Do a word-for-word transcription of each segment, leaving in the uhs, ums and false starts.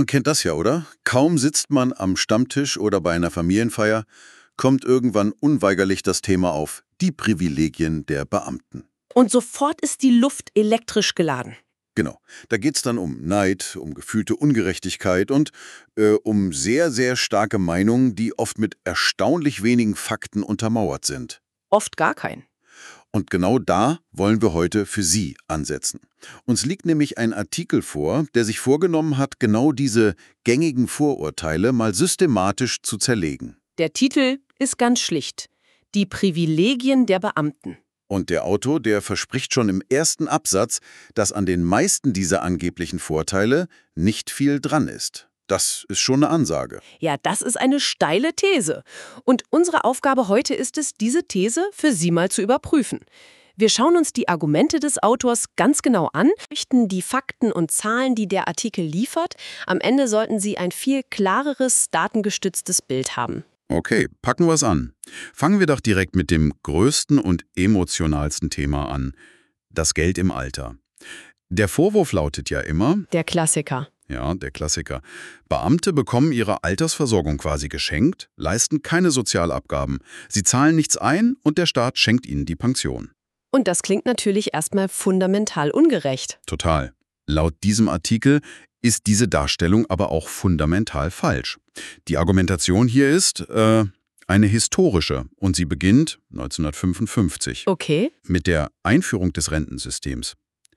Man kennt das ja, oder? Kaum sitzt man am Stammtisch oder bei einer Familienfeier, kommt irgendwann unweigerlich das Thema auf: die Privilegien der Beamten. Und sofort ist die Luft elektrisch geladen. Genau, da geht es dann um Neid, um gefühlte Ungerechtigkeit und äh, um sehr, sehr starke Meinungen, die oft mit erstaunlich wenigen Fakten untermauert sind. Oft gar kein. Und genau da wollen wir heute für Sie ansetzen. Uns liegt nämlich ein Artikel vor, der sich vorgenommen hat, genau diese gängigen Vorurteile mal systematisch zu zerlegen. Der Titel ist ganz schlicht: Die Privilegien der Beamten. Und der Autor, der verspricht schon im ersten Absatz, dass an den meisten dieser angeblichen Vorteile nicht viel dran ist. Das ist schon eine Ansage. Ja, das ist eine steile These. Und unsere Aufgabe heute ist es, diese These für Sie mal zu überprüfen. Wir schauen uns die Argumente des Autors ganz genau an, richten die Fakten und Zahlen, die der Artikel liefert. Am Ende sollten Sie ein viel klareres, datengestütztes Bild haben. Okay, packen wir es an. Fangen wir doch direkt mit dem größten und emotionalsten Thema an: das Geld im Alter. Der Vorwurf lautet ja immer, Der Klassiker. ja, der Klassiker, Beamte bekommen ihre Altersversorgung quasi geschenkt, leisten keine Sozialabgaben, sie zahlen nichts ein und der Staat schenkt ihnen die Pension. Und das klingt natürlich erstmal fundamental ungerecht. Total. Laut diesem Artikel ist diese Darstellung aber auch fundamental falsch. Die Argumentation hier ist äh, eine historische und sie beginnt neunzehnhundertfünfundfünfzig Okay. mit der Einführung des Rentensystems.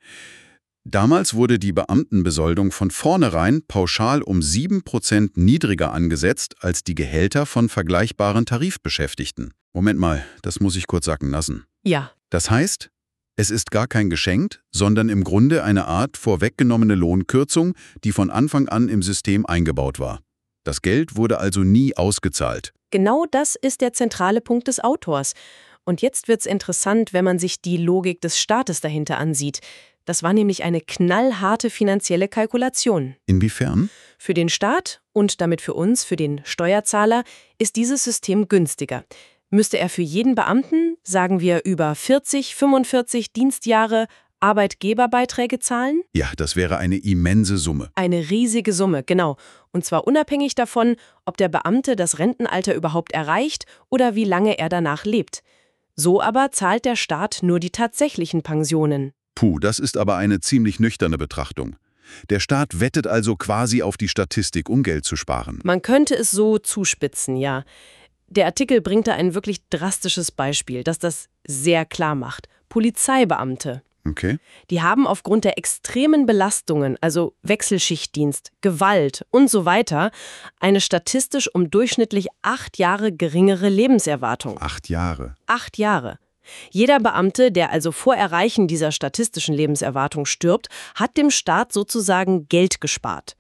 Damals wurde die Beamtenbesoldung von vornherein pauschal um sieben Prozent niedriger angesetzt als die Gehälter von vergleichbaren Tarifbeschäftigten. Moment mal, das muss ich kurz sacken lassen. Ja. Das heißt, es ist gar kein Geschenk, sondern im Grunde eine Art vorweggenommene Lohnkürzung, die von Anfang an im System eingebaut war. Das Geld wurde also nie ausgezahlt. Genau das ist der zentrale Punkt des Autors. Und jetzt wird's interessant, wenn man sich die Logik des Staates dahinter ansieht. Das war nämlich eine knallharte finanzielle Kalkulation. Inwiefern? Für den Staat und damit für uns, für den Steuerzahler, ist dieses System günstiger. Müsste er für jeden Beamten, sagen wir über vierzig, fünfundvierzig Dienstjahre, Arbeitgeberbeiträge zahlen? Ja, das wäre eine immense Summe. Eine riesige Summe, genau. Und zwar unabhängig davon, ob der Beamte das Rentenalter überhaupt erreicht oder wie lange er danach lebt. So aber zahlt der Staat nur die tatsächlichen Pensionen. Puh, das ist aber eine ziemlich nüchterne Betrachtung. Der Staat wettet also quasi auf die Statistik, um Geld zu sparen. Man könnte es so zuspitzen, ja. Der Artikel bringt da ein wirklich drastisches Beispiel, das das sehr klar macht. Polizeibeamte. Okay. Die haben aufgrund der extremen Belastungen, also Wechselschichtdienst, Gewalt und so weiter, eine statistisch um durchschnittlich acht Jahre geringere Lebenserwartung. Acht Jahre. Acht Jahre. Jeder Beamte, der also vor Erreichen dieser statistischen Lebenserwartung stirbt, hat dem Staat sozusagen Geld gespart.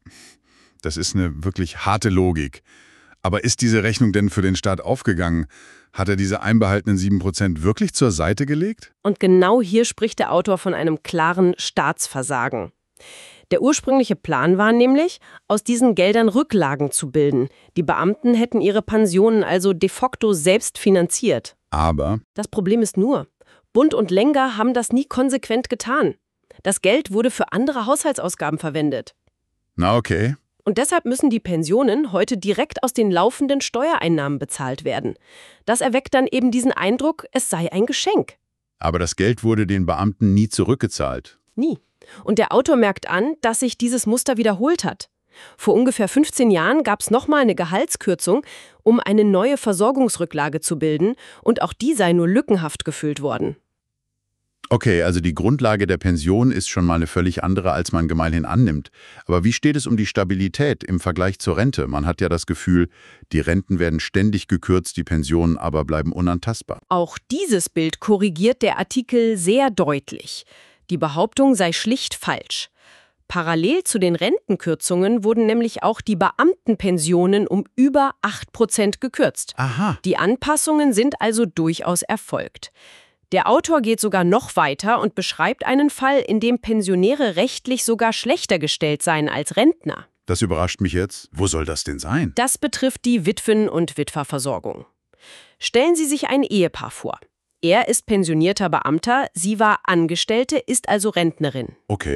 Das ist eine wirklich harte Logik. Aber ist diese Rechnung denn für den Staat aufgegangen? Hat er diese einbehaltenen sieben Prozent wirklich zur Seite gelegt? Und genau hier spricht der Autor von einem klaren Staatsversagen. Der ursprüngliche Plan war nämlich, aus diesen Geldern Rücklagen zu bilden. Die Beamten hätten ihre Pensionen also de facto selbst finanziert. Aber Das Problem ist nur, Bund und Länder haben das nie konsequent getan. Das Geld wurde für andere Haushaltsausgaben verwendet. na okay. Und deshalb müssen die Pensionen heute direkt aus den laufenden Steuereinnahmen bezahlt werden. Das erweckt dann eben diesen Eindruck, es sei ein Geschenk. Aber das Geld wurde den Beamten nie zurückgezahlt. Nie. Und der Autor merkt an, dass sich dieses Muster wiederholt hat. Vor ungefähr fünfzehn Jahren gab es nochmal eine Gehaltskürzung, um eine neue Versorgungsrücklage zu bilden, und auch die sei nur lückenhaft gefüllt worden. Okay, also die Grundlage der Pension ist schon mal eine völlig andere, als man gemeinhin annimmt. Aber wie steht es um die Stabilität im Vergleich zur Rente? Man hat ja das Gefühl, die Renten werden ständig gekürzt, die Pensionen aber bleiben unantastbar. Auch dieses Bild korrigiert der Artikel sehr deutlich. Die Behauptung sei schlicht falsch. Parallel zu den Rentenkürzungen wurden nämlich auch die Beamtenpensionen um über acht Prozent gekürzt. Aha. Die Anpassungen sind also durchaus erfolgt. Der Autor geht sogar noch weiter und beschreibt einen Fall, in dem Pensionäre rechtlich sogar schlechter gestellt seien als Rentner. Das überrascht mich jetzt. Wo soll das denn sein? Das betrifft die Witwen- und Witwerversorgung. Stellen Sie sich ein Ehepaar vor. Er ist pensionierter Beamter, sie war Angestellte, ist also Rentnerin. Okay.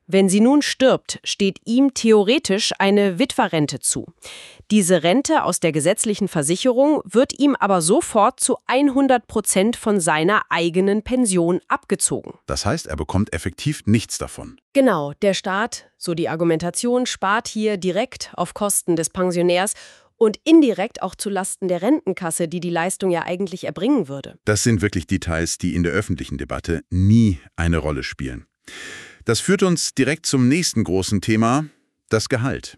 Wenn sie nun stirbt, steht ihm theoretisch eine Witwerrente zu. Diese Rente aus der gesetzlichen Versicherung wird ihm aber sofort zu hundert Prozent von seiner eigenen Pension abgezogen. Das heißt, er bekommt effektiv nichts davon. Genau, der Staat, so die Argumentation, spart hier direkt auf Kosten des Pensionärs und indirekt auch zulasten der Rentenkasse, die die Leistung ja eigentlich erbringen würde. Das sind wirklich Details, die in der öffentlichen Debatte nie eine Rolle spielen. Das führt uns direkt zum nächsten großen Thema, das Gehalt.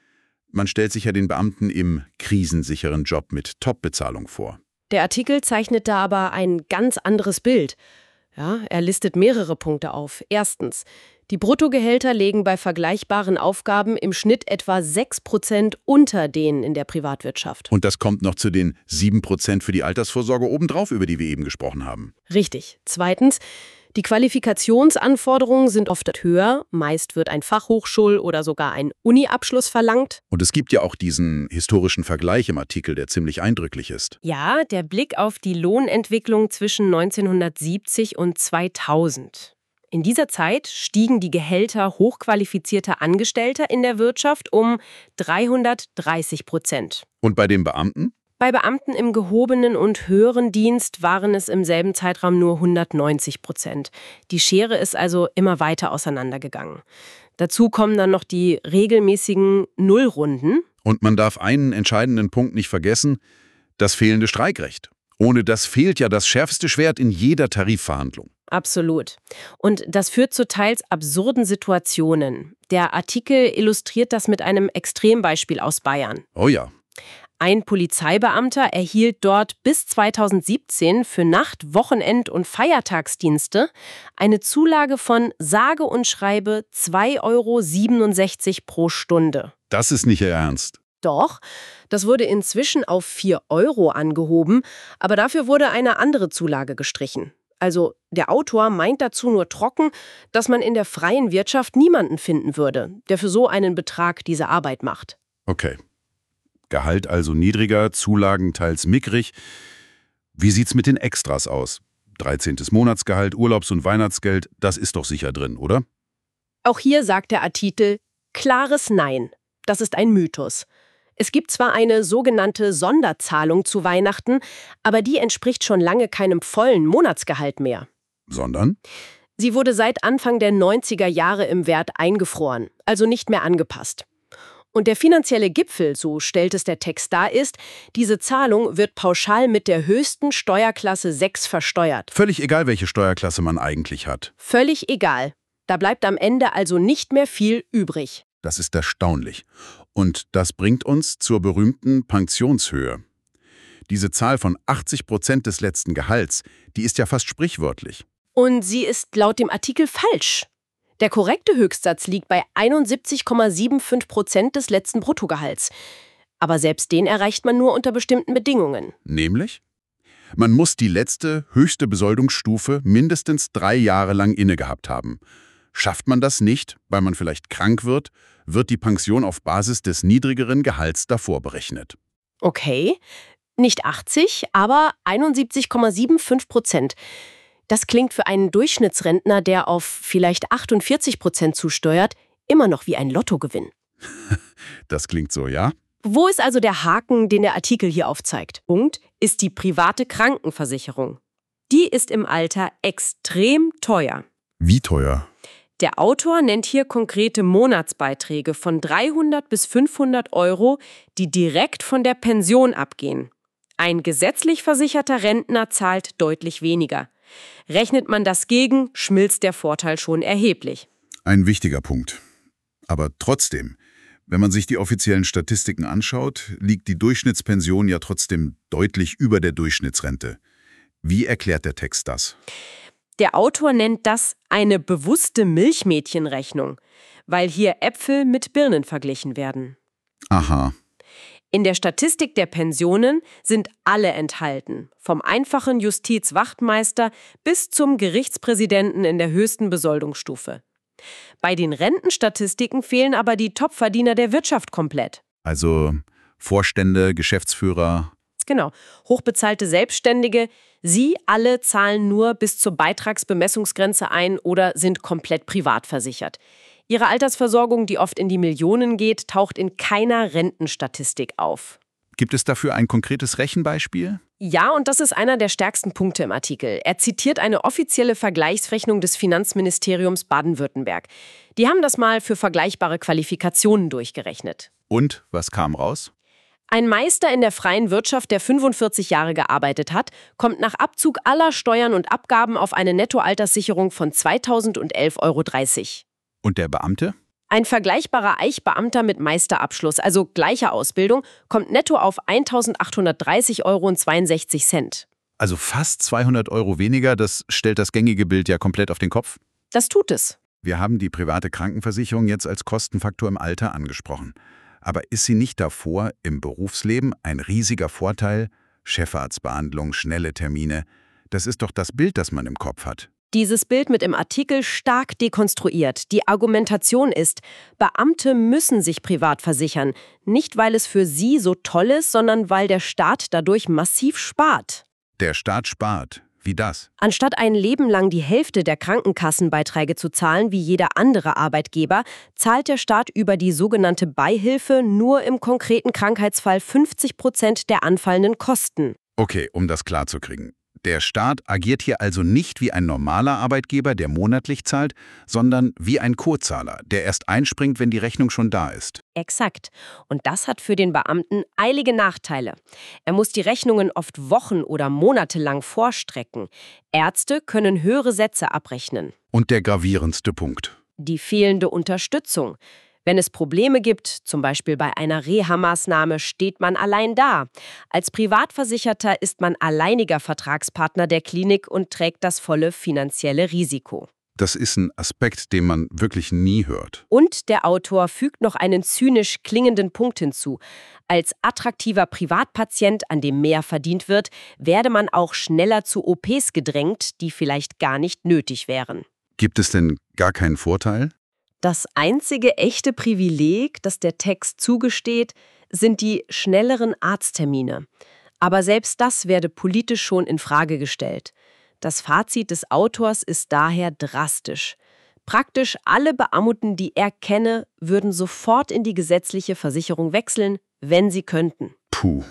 Man stellt sich ja den Beamten im krisensicheren Job mit Top-Bezahlung vor. Der Artikel zeichnet da aber ein ganz anderes Bild. Ja, er listet mehrere Punkte auf. Erstens, die Bruttogehälter liegen bei vergleichbaren Aufgaben im Schnitt etwa sechs Prozent unter denen in der Privatwirtschaft. Und das kommt noch zu den sieben Prozent für die Altersvorsorge obendrauf, über die wir eben gesprochen haben. Richtig. Zweitens, die Qualifikationsanforderungen sind oft höher. Meist wird ein Fachhochschul- oder sogar ein Uni-Abschluss verlangt. Und es gibt ja auch diesen historischen Vergleich im Artikel, der ziemlich eindrücklich ist. Ja, der Blick auf die Lohnentwicklung zwischen neunzehnhundertsiebzig und zweitausend. In dieser Zeit stiegen die Gehälter hochqualifizierter Angestellter in der Wirtschaft um dreihundertdreißig Prozent. Und bei den Beamten? Bei Beamten im gehobenen und höheren Dienst waren es im selben Zeitraum nur hundertneunzig Prozent. Die Schere ist also immer weiter auseinandergegangen. Dazu kommen dann noch die regelmäßigen Nullrunden. Und man darf einen entscheidenden Punkt nicht vergessen, das fehlende Streikrecht. Ohne das fehlt ja das schärfste Schwert in jeder Tarifverhandlung. Absolut. Und das führt zu teils absurden Situationen. Der Artikel illustriert das mit einem Extrembeispiel aus Bayern. Oh ja. Ein Polizeibeamter erhielt dort bis zweitausendsiebzehn für Nacht-, Wochenend- und Feiertagsdienste eine Zulage von sage und schreibe zwei Euro siebenundsechzig pro Stunde. Das ist nicht Ihr Ernst. Doch, das wurde inzwischen auf vier Euro angehoben, aber dafür wurde eine andere Zulage gestrichen. Also der Autor meint dazu nur trocken, dass man in der freien Wirtschaft niemanden finden würde, der für so einen Betrag diese Arbeit macht. Okay. Gehalt also niedriger, Zulagen teils mickrig. Wie sieht's mit den Extras aus? dreizehntes Monatsgehalt, Urlaubs- und Weihnachtsgeld, das ist doch sicher drin, oder? Auch hier sagt der Artikel klares Nein. Das ist ein Mythos. Es gibt zwar eine sogenannte Sonderzahlung zu Weihnachten, aber die entspricht schon lange keinem vollen Monatsgehalt mehr. Sondern? Sie wurde seit Anfang der neunziger Jahre im Wert eingefroren, also nicht mehr angepasst. Und der finanzielle Gipfel, so stellt es der Text dar, ist, diese Zahlung wird pauschal mit der höchsten Steuerklasse sechs versteuert. Völlig egal, welche Steuerklasse man eigentlich hat. Völlig egal. Da bleibt am Ende also nicht mehr viel übrig. Das ist erstaunlich. Und das bringt uns zur berühmten Pensionshöhe. Diese Zahl von achtzig Prozent des letzten Gehalts, die ist ja fast sprichwörtlich. Und sie ist laut dem Artikel falsch. Der korrekte Höchstsatz liegt bei einundsiebzig Komma fünfundsiebzig Prozent des letzten Bruttogehalts. Aber selbst den erreicht man nur unter bestimmten Bedingungen. Nämlich? Man muss die letzte, höchste Besoldungsstufe mindestens drei Jahre lang innegehabt haben. Schafft man das nicht, weil man vielleicht krank wird, wird die Pension auf Basis des niedrigeren Gehalts davor berechnet. Okay, nicht achtzig, aber einundsiebzig Komma fünfundsiebzig Prozent. Das klingt für einen Durchschnittsrentner, der auf vielleicht achtundvierzig Prozent zusteuert, immer noch wie ein Lottogewinn. Das klingt so, ja? Wo ist also der Haken, den der Artikel hier aufzeigt? Punkt ist die private Krankenversicherung. Die ist im Alter extrem teuer. Wie teuer? Der Autor nennt hier konkrete Monatsbeiträge von dreihundert bis fünfhundert Euro, die direkt von der Pension abgehen. Ein gesetzlich versicherter Rentner zahlt deutlich weniger. Rechnet man das gegen, schmilzt der Vorteil schon erheblich. Ein wichtiger Punkt. Aber trotzdem, wenn man sich die offiziellen Statistiken anschaut, liegt die Durchschnittspension ja trotzdem deutlich über der Durchschnittsrente. Wie erklärt der Text das? Der Autor nennt das eine bewusste Milchmädchenrechnung, weil hier Äpfel mit Birnen verglichen werden. Aha. In der Statistik der Pensionen sind alle enthalten, vom einfachen Justizwachtmeister bis zum Gerichtspräsidenten in der höchsten Besoldungsstufe. Bei den Rentenstatistiken fehlen aber die Topverdiener der Wirtschaft komplett. Also Vorstände, Geschäftsführer. Genau, hochbezahlte Selbstständige, sie alle zahlen nur bis zur Beitragsbemessungsgrenze ein oder sind komplett privat versichert. Ihre Altersversorgung, die oft in die Millionen geht, taucht in keiner Rentenstatistik auf. Gibt es dafür ein konkretes Rechenbeispiel? Ja, und das ist einer der stärksten Punkte im Artikel. Er zitiert eine offizielle Vergleichsrechnung des Finanzministeriums Baden-Württemberg. Die haben das mal für vergleichbare Qualifikationen durchgerechnet. Und was kam raus? Ein Meister in der freien Wirtschaft, der fünfundvierzig Jahre gearbeitet hat, kommt nach Abzug aller Steuern und Abgaben auf eine Nettoalterssicherung von zweitausendelf Euro dreißig. Und der Beamte? Ein vergleichbarer Eichbeamter mit Meisterabschluss, also gleicher Ausbildung, kommt netto auf eintausendachthundertdreißig Euro zweiundsechzig Cent. Also fast zweihundert Euro weniger, das stellt das gängige Bild ja komplett auf den Kopf. Das tut es. Wir haben die private Krankenversicherung jetzt als Kostenfaktor im Alter angesprochen. Aber ist sie nicht davor im Berufsleben ein riesiger Vorteil? Chefarztbehandlung, schnelle Termine. Das ist doch das Bild, das man im Kopf hat. Dieses Bild wird im Artikel stark dekonstruiert. Die Argumentation ist, Beamte müssen sich privat versichern. Nicht, weil es für sie so toll ist, sondern weil der Staat dadurch massiv spart. Der Staat spart. Wie das? Anstatt ein Leben lang die Hälfte der Krankenkassenbeiträge zu zahlen, wie jeder andere Arbeitgeber, zahlt der Staat über die sogenannte Beihilfe nur im konkreten Krankheitsfall fünfzig Prozent der anfallenden Kosten. Okay, um das klarzukriegen. Der Staat agiert hier also nicht wie ein normaler Arbeitgeber, der monatlich zahlt, sondern wie ein Co-Zahler, der erst einspringt, wenn die Rechnung schon da ist. Exakt. Und das hat für den Beamten eilige Nachteile. Er muss die Rechnungen oft Wochen oder Monate lang vorstrecken. Ärzte können höhere Sätze abrechnen. Und der gravierendste Punkt: Die fehlende Unterstützung. Wenn es Probleme gibt, zum Beispiel bei einer Reha-Maßnahme, steht man allein da. Als Privatversicherter ist man alleiniger Vertragspartner der Klinik und trägt das volle finanzielle Risiko. Das ist ein Aspekt, den man wirklich nie hört. Und der Autor fügt noch einen zynisch klingenden Punkt hinzu. Als attraktiver Privatpatient, an dem mehr verdient wird, werde man auch schneller zu O Ps gedrängt, die vielleicht gar nicht nötig wären. Gibt es denn gar keinen Vorteil? Das einzige echte Privileg, das der Text zugesteht, sind die schnelleren Arzttermine. Aber selbst das werde politisch schon in Frage gestellt. Das Fazit des Autors ist daher drastisch. Praktisch alle Beamten, die er kenne, würden sofort in die gesetzliche Versicherung wechseln, wenn sie könnten. Puh.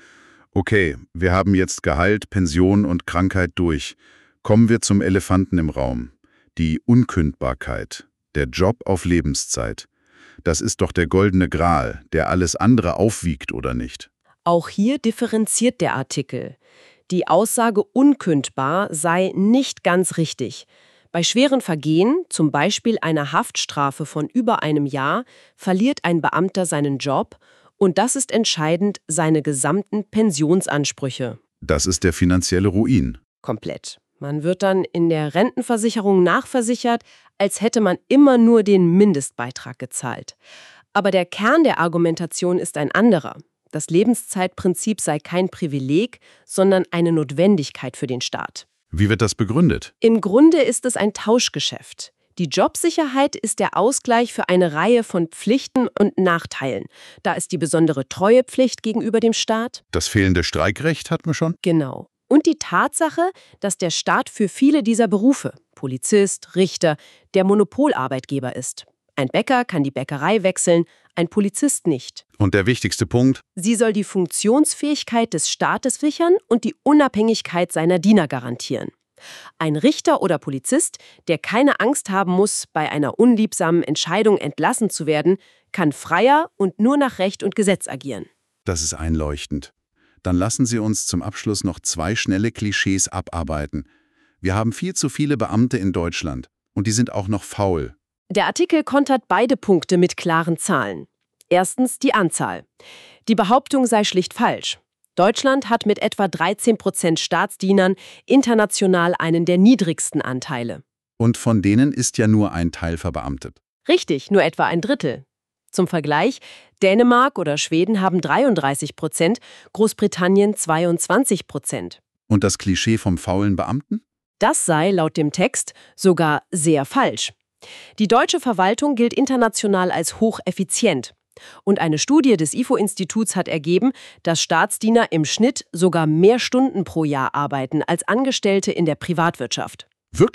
Okay, wir haben jetzt Gehalt, Pension und Krankheit durch. Kommen wir zum Elefanten im Raum. Die Unkündbarkeit. Der Job auf Lebenszeit. Das ist doch der goldene Gral, der alles andere aufwiegt, oder nicht? Auch hier differenziert der Artikel. Die Aussage unkündbar sei nicht ganz richtig. Bei schweren Vergehen, zum Beispiel einer Haftstrafe von über einem Jahr, verliert ein Beamter seinen Job und das ist entscheidend seine gesamten Pensionsansprüche. Das ist der finanzielle Ruin. Komplett. Man wird dann in der Rentenversicherung nachversichert, als hätte man immer nur den Mindestbeitrag gezahlt. Aber der Kern der Argumentation ist ein anderer. Das Lebenszeitprinzip sei kein Privileg, sondern eine Notwendigkeit für den Staat. Wie wird das begründet? Im Grunde ist es ein Tauschgeschäft. Die Jobsicherheit ist der Ausgleich für eine Reihe von Pflichten und Nachteilen. Da ist die besondere Treuepflicht gegenüber dem Staat. Das fehlende Streikrecht hatten wir schon? Genau. Und die Tatsache, dass der Staat für viele dieser Berufe, Polizist, Richter, der Monopolarbeitgeber ist. Ein Bäcker kann die Bäckerei wechseln, ein Polizist nicht. Und der wichtigste Punkt? Sie soll die Funktionsfähigkeit des Staates sichern und die Unabhängigkeit seiner Diener garantieren. Ein Richter oder Polizist, der keine Angst haben muss, bei einer unliebsamen Entscheidung entlassen zu werden, kann freier und nur nach Recht und Gesetz agieren. Das ist einleuchtend. Dann lassen Sie uns zum Abschluss noch zwei schnelle Klischees abarbeiten. Wir haben viel zu viele Beamte in Deutschland und die sind auch noch faul. Der Artikel kontert beide Punkte mit klaren Zahlen. Erstens die Anzahl. Die Behauptung sei schlicht falsch. Deutschland hat mit etwa dreizehn Prozent Staatsdienern international einen der niedrigsten Anteile. Und von denen ist ja nur ein Teil verbeamtet. Richtig, nur etwa ein Drittel. Zum Vergleich, Dänemark oder Schweden haben dreiunddreißig Prozent, Großbritannien zweiundzwanzig Prozent. Und das Klischee vom faulen Beamten? Das sei laut dem Text sogar sehr falsch. Die deutsche Verwaltung gilt international als hocheffizient. Und eine Studie des I F O-Instituts hat ergeben, dass Staatsdiener im Schnitt sogar mehr Stunden pro Jahr arbeiten als Angestellte in der Privatwirtschaft. Wirklich?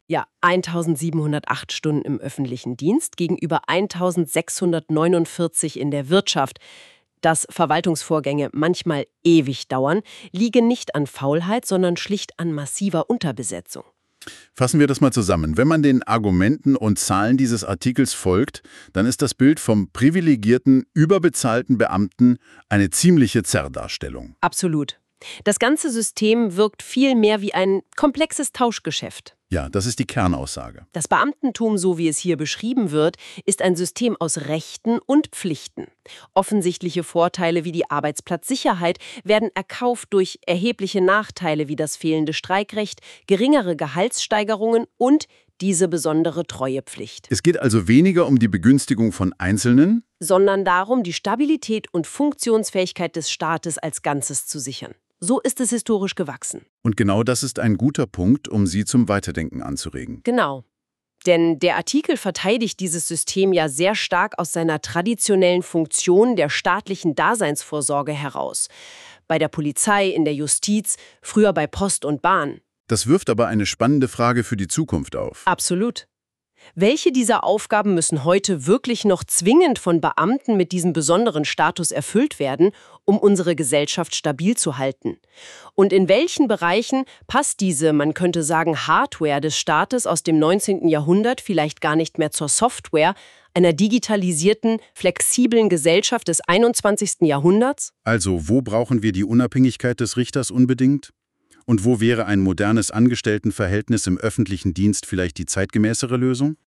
Ja, eintausendsiebenhundertacht Stunden im öffentlichen Dienst gegenüber eintausendsechshundertneunundvierzig in der Wirtschaft. Dass Verwaltungsvorgänge manchmal ewig dauern, liege nicht an Faulheit, sondern schlicht an massiver Unterbesetzung. Fassen wir das mal zusammen. Wenn man den Argumenten und Zahlen dieses Artikels folgt, dann ist das Bild vom privilegierten, überbezahlten Beamten eine ziemliche Zerrdarstellung. Absolut. Das ganze System wirkt viel mehr wie ein komplexes Tauschgeschäft. Ja, das ist die Kernaussage. Das Beamtentum, so wie es hier beschrieben wird, ist ein System aus Rechten und Pflichten. Offensichtliche Vorteile wie die Arbeitsplatzsicherheit werden erkauft durch erhebliche Nachteile wie das fehlende Streikrecht, geringere Gehaltssteigerungen und diese besondere Treuepflicht. Es geht also weniger um die Begünstigung von Einzelnen, sondern darum, die Stabilität und Funktionsfähigkeit des Staates als Ganzes zu sichern. So ist es historisch gewachsen. und genau das ist ein guter Punkt, um Sie zum Weiterdenken anzuregen. Genau. Denn der Artikel verteidigt dieses System ja sehr stark aus seiner traditionellen Funktion der staatlichen Daseinsvorsorge heraus. Bei der Polizei, in der Justiz, früher bei Post und Bahn. Das wirft aber eine spannende Frage für die Zukunft auf. Absolut. Welche dieser Aufgaben müssen heute wirklich noch zwingend von Beamten mit diesem besonderen Status erfüllt werden, um unsere Gesellschaft stabil zu halten? Und in welchen Bereichen passt diese, man könnte sagen, Hardware des Staates aus dem neunzehnten Jahrhundert vielleicht gar nicht mehr zur Software einer digitalisierten, flexiblen Gesellschaft des einundzwanzigsten Jahrhunderts? Also, wo brauchen wir die Unabhängigkeit des Richters unbedingt? Und wo wäre ein modernes Angestelltenverhältnis im öffentlichen Dienst vielleicht die zeitgemäßere Lösung?